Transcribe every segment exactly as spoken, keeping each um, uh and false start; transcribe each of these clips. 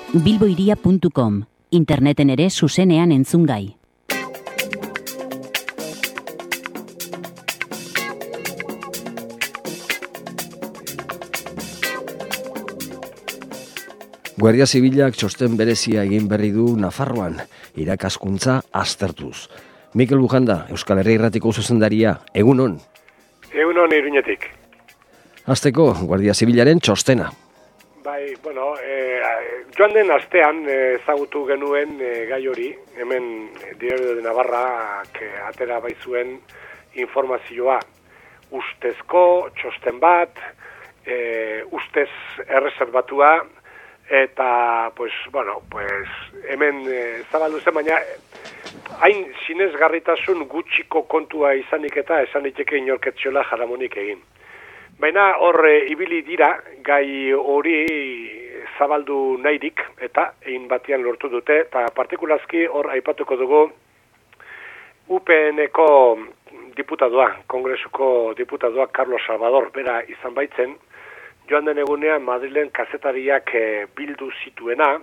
bilboiria puntu com, interneten ere zuzenean entzungai. Guardia Zibilak txosten berezia egin berri du Nafarroan, irakaskuntza aztertuz. Mikel Bujanda, Euskal Herria Irratiko zuzendaria, egunon? Egunon Iruñetik. Hasteko, Guardia Zibilaren txostena. Bai, bueno, e, joan den astean ezagutu genuen e, gai hori, hemen Diario de Navarrak atera baizuen informazioa. Ustezko txosten bat, e, ustez erreserbatua, eta, pues, bueno, pues, hemen e, zabaldu zen, baina hain sinesgarritasun gutxiko kontua izanik eta esan iteke inorketziola jaramonik egin. Baina hor e, ibili dira gai hori zabaldu nahirik eta egin batian lortu dute, eta partikulazki hor aipatuko dugu U P N-ko diputadua, Kongresuko diputadua Carlos Salvador, bera izan baitzen, joan den egunean Madrilen kazetariak e, bildu zituena,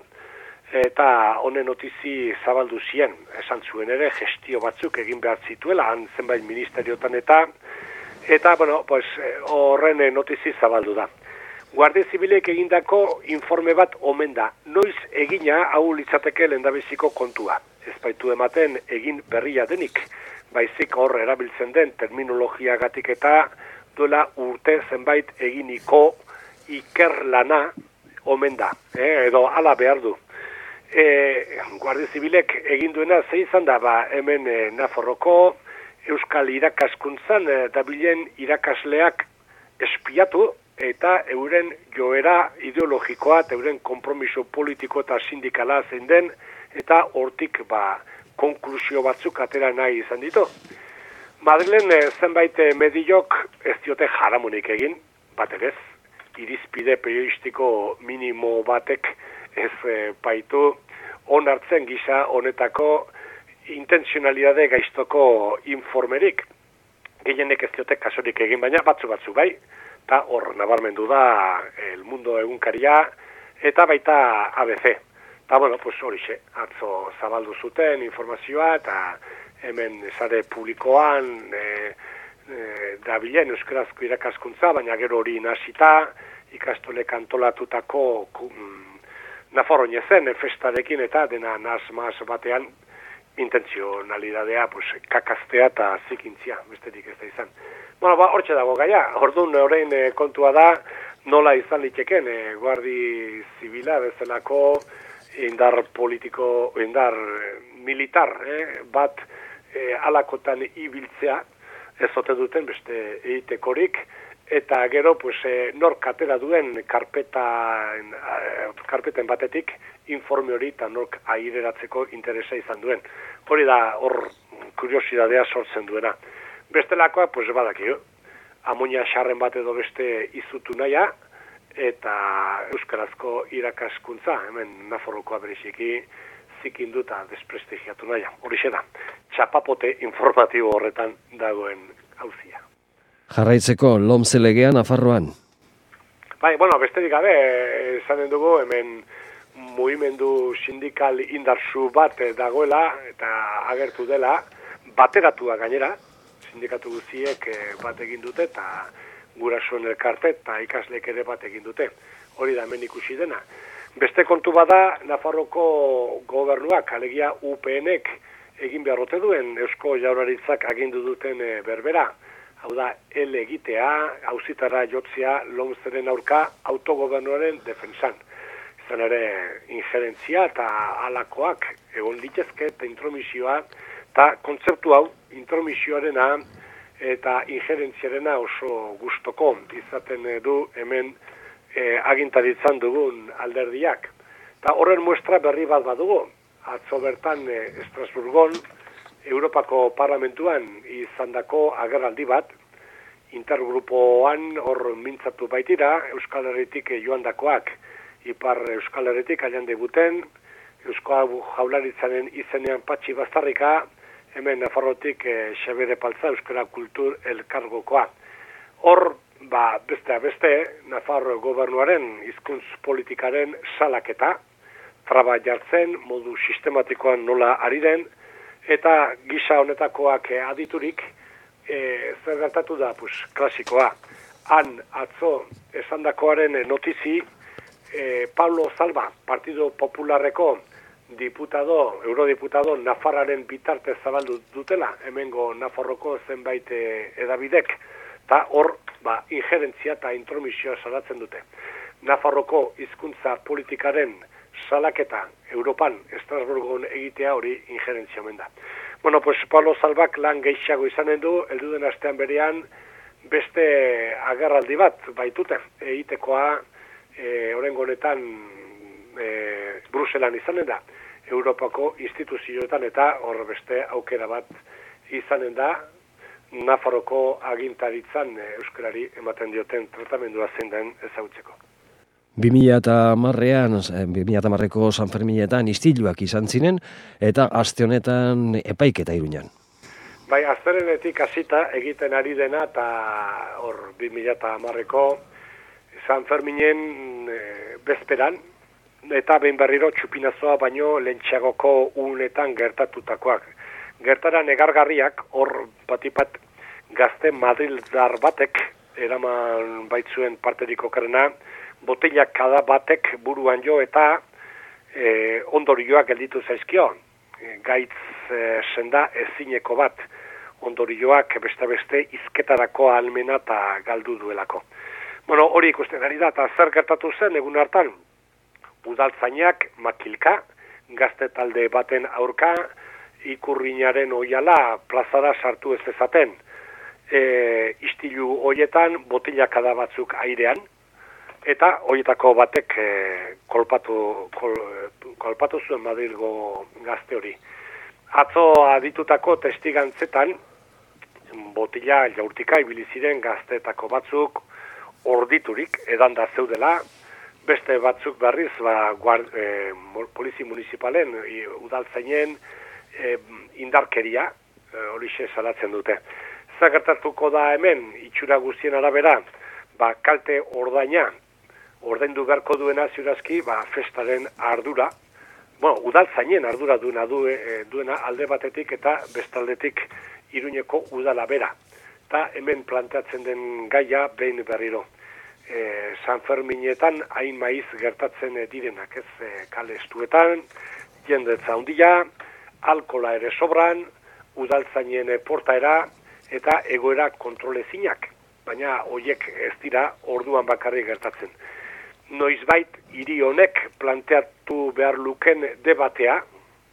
eta honen notizi zabaldu zien, esan zuen ere, gestio batzuk egin behar zituela, han zenbait ministeriotan eta, eta, bueno, pues, horren notizi zabaldu da. Guardia Zibilek egindako informe bat omen da, noiz egina hau litzateke lehendabiziko kontua. Ez baitu ematen egin berria denik, baizik hor erabiltzen den terminologiagatik eta duela urte zenbait eginiko ikerlana omen da, eh? Edo hala behar du. E, Guardia Zibilek egin duena ze izan da, ba, hemen e, Nafarroko Euskal irakaskuntzan e, dabilen irakasleak espiatu eta euren joera ideologikoa eta euren konpromiso politiko eta sindikala zein den, eta hortik ba, konklusio batzuk atera nahi izan ditu. Madrilen e, zenbait e, mediok ez diote jaramonik egin, bat ere ez, irizpide periodistiko minimo batek ez e, baitu onartzen gisa honetako intenzionalidade gaiztoko informerik. Gehienek ez diote kasurik egin, baina batzu batzu bai, eta hor nabarmendu da El Mundo egunkaria eta baita A B C. Eta, bueno, pues horixe, atzo zabaldu zuten informazioa eta hemen sare publikoan e, e, dabilen euskarazko irakaskuntza, baina gero hori nasita, ikastolek antolatutako um, Nafarroan zen festarekin eta dena nas-mas batean intentzionalidadea pues, kakaztea eta zikintzia, bestetik ez da izan. Bueno, ba, hortxe dago gaia, orduan orain e, kontua da nola izan liteken e, Guardi Zibila bezalako indar politiko, indar militar eh, bat e, alakotan ibiltzea, ez ote duten beste egitekorik, eta gero pues, e, nork atera duen karpeta, karpeten batetik informe hori eta nork aireratzeko interesa izan duen. Hori da hor kuriosidadea sortzen duena. Bestelakoa, pues badakio, amonia xarren bat edo beste izutu naia, eta euskarazko irakaskuntza, hemen Nafarrokoa bereziki zikindu eta desprestigiatu naia. Horixe da, txapapote informatibo horretan dagoen auzia. Jarraitzeko lomze legea Nafarroan? Bai, bueno, besterik gabe, esanen dugu, hemen mugimendu sindikal indartsu bat dagoela eta agertu dela, bateratua gainera, sindikatu guztiek bat egin dute eta gurasoen elkarte eta ikaslek ere bat egin dute. Hori da hemen ikusi dena. Beste kontu bada, Nafarroko gobernuak, alegia U P N-ek egin beharrote duen Eusko Jaurlaritzak agindu duten berbera. Hau da, el egitea, auzitara jotzea lomzeren aurka autogobernuaren defensan. Izan ere, injerentzia eta alakoak egon litezke eta intromisioa, eta kontzeptu hau, intromisioarena eta injerentziarena oso gustoko izaten du hemen e, agintaritzan dugun alderdiak. Eta horren muestra berri bat badugu. Atzo bertan e, Estrasburgon, Europako Parlamentuan izandako agerraldi bat, intergrupoan hor mintzatu baitira, Euskal Herritik joandakoak, Ipar Euskal Herritik aian debuten, Euskal Jaurlaritzaren izenean Patxi Bastarrika, hemen Nafarrotik e, Xabere Paltza, Euskara Kultur Elkargokoa. Hor, ba, beste beste, Nafarro gobernuaren hizkuntz politikaren salaketa, traba jartzen, modu sistematikoan nola ari den, eta gisa honetakoak aditurik, e, zer gertatu da, pues, klasikoa. Han, atzo, esandakoaren notizi, e, Pablo Zalba, Partido Popularreko diputado, eurodiputado, Nafarraren bitartez zabaldu dutela, hemengo Nafarroko zenbait edabidek, eta hor, ba, injerentzia eta intromisioa salatzen dute. Nafarroko hizkuntza politikaren salaketa Europan, Estrasburgon egitea hori injerentzia omen da. Bueno, pues Pablo Zalbak lan gehiago izanen du, heldu den astean berean beste agerraldi bat baitute, egitekoa e, orengo honetan e, Bruselan izanen da, Europako instituzioetan eta hor beste aukera bat izanen da, Nafarroko agintaritzan euskarari ematen dioten tratamendua zein den ezagutzeko. bi mila hamarrean, bi mila hamarreko San Ferminetan istiluak izan ziren, eta aste honetan epaiketa Iruñan. Bai, azterenetik hasita egiten ari dena, eta hor bi mila hamarreko San Ferminen e, bezperan, eta behin berriro txupinazoa baino lentxagoko unetan gertatutakoak. Gertara negargarriak, hor batipat gazte madrildar batek, eraman baitzuen parteriko karena, botelak kada batek buruan jo eta e, ondorioak gelditu zaizkio. E, gaitz e, senda ezineko bat, ondorioak beste beste izketarako almena eta galdu duelako. Bueno, hori ikusten ari da, eta zer gertatu zen egun hartan? Udaltzainak makilka, gazte talde baten aurka, ikurrinaren oiala plazara sartu ez ezaten. E, istilu hoietan botilakada batzuk airean, eta horietako batek e, kolpatu, kol, kolpatu zuen Madrilgo gazte hori. Atzo aditutako testigantzetan, botila jaurtika ibili ziren gazteetako batzuk orditurik edanda zeudela, beste batzuk berriz ba, guard, e, polizi municipalen, e, udaltzainen e, indarkeria, horixe e, salatzen dute. Zer gertatuko da hemen, itxura guztien arabera, ba, kalte ordaina, ordaindu beharko duena ziurazki, ba, festaren ardura, bueno, udaltzainen ardura duena, du, e, duena alde batetik eta bestaldetik Iruñeko udala bera. Eta hemen planteatzen den gaia behin berriro. E, San Ferminetan hain maiz gertatzen direnak, ez e, kale estuetan, jendetza handia, alkola ere sobran, udaltzainen portaera eta egoera kontrolezinak, baina hoiek ez dira orduan bakarrik gertatzen. Noizbait hiri honek planteatu behar luken debatea,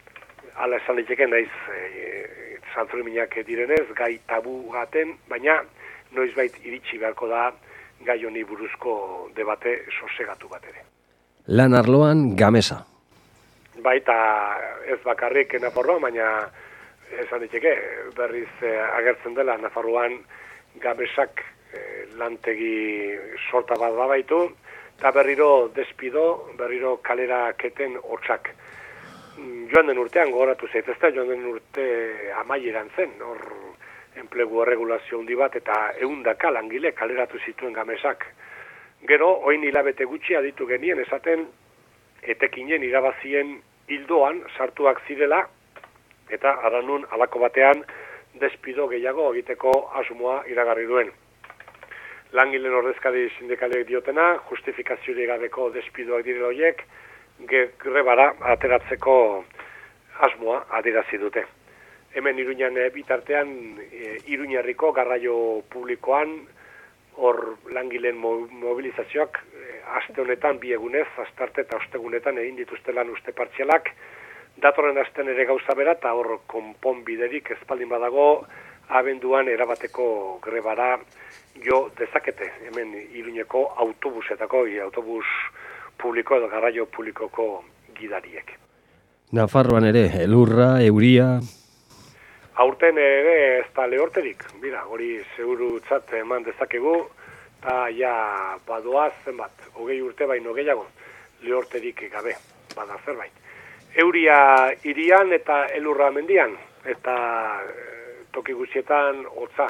ala esan liteken naiz e, San Ferminak direnez, gai tabu gaten, baina noizbait iritsi beharko da gai honi buruzko debate sosegatu bat ere. Lan arloan Gamesa. Baita ez bakarrik Nafarroan, baina esan diteke, berriz eh, agertzen dela Nafarroan Gamesak eh, lantegi sorta bat babaitu, eta berriro despido, berriro kalera keten hotxak. Joan den urtean gogoratu zaitezte, joan den urte amaieran zen, hor enplegu erregulazio handi bat, eta ehundaka langile kaleratu zituen Gamesak. Gero, oin hilabete gutxi aditu genien, esaten, etekinen irabazien hildoan sartuak zirela, eta aranun alako batean despido gehiago egiteko asmoa iragarri duen. Langileen ordezkari sindikaleek diotena, justifikaziorik gabeko despidoak direla horiek, grebara ateratzeko asmoa adierazi dute. Hemen Iruñan bitartean, e, Iruñarriko garraio publikoan, hor langileen mobilizazioak, e, aste honetan bi egunez, astarte eta ostegunetan egin dituzte lan uste partzialak, datorren astean ere gauza bera, eta hor konponbiderik ezpaldin badago, abenduan erabateko grebara jo dezakete, hemen Iruñeko autobusetako, autobus publiko edo garraio publikoko gidariek. Nafarroan ere, elurra, euria... Aurten ere ez da lehorterik, bira, hori segurutzat eman dezakegu, eta ja badoaz zenbat, hogei urte baino gehiago, lehorterik gabe, bada zerbait. Euria irian eta elurra mendian, eta toki guztietan hotza,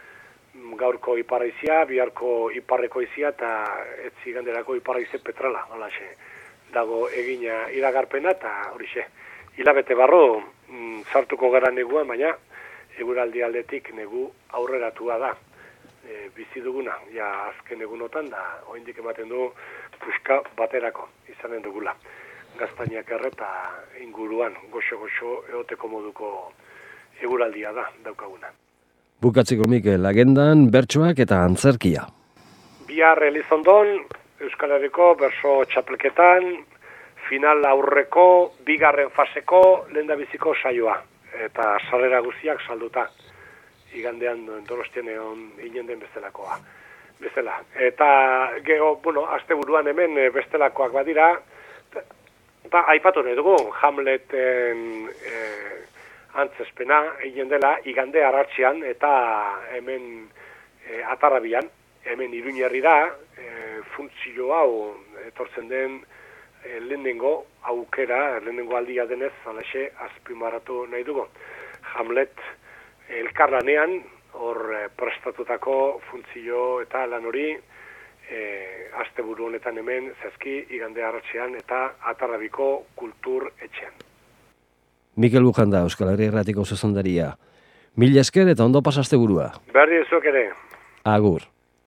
gaurko iparraizia, biharko iparreko izia, eta etzi ganderako iparraize petrala, halaxe. dago egina iragarpena, eta horixe, hilabete barro mm, sartuko gara neguan, baina eguraldi aldetik negu aurreratua da. E, bizi duguna, ja azken egunotan, da oraindik ematen du puska baterako izanen dugula. Gaztainak erreta inguruan goxo-goxo eoteko moduko eguraldia da daukaguna. Bukatzeko Mikel, agendan bertsoak eta antzerkia. Bihar Elizondon, Euskal Herriko berso txapelketan, final aurreko, bigarren faseko, lehendabiziko saioa. Eta sarrera guztiak salduta. Igandean Donostian egon inen den bestelakoa. Bestela. Eta gero, bueno, asteburuan hemen bestelakoak badira, eta aipatu nahi dugu, Hamleten eh, antzespena egin dela igande arratsean eta hemen eh, Atarrabian, hemen Iruñerrira eh, funtzio hau etortzen den eh, lehenengo aukera, lehenengo aldia denez, alaxe azpimarratu nahi dugu. Hamlet elkarlanean, hor eh, prestatutako funtzio eta lan hori, e, asteburu honetan hemen, zezki, igande arratsean eta Atarrabiko kultur etxean. Mikel Lujanda, Euskal Herria Irratiko zuzendaria. Mila esker eta ondo pasa asteburua. Berri zuek ere. Agur.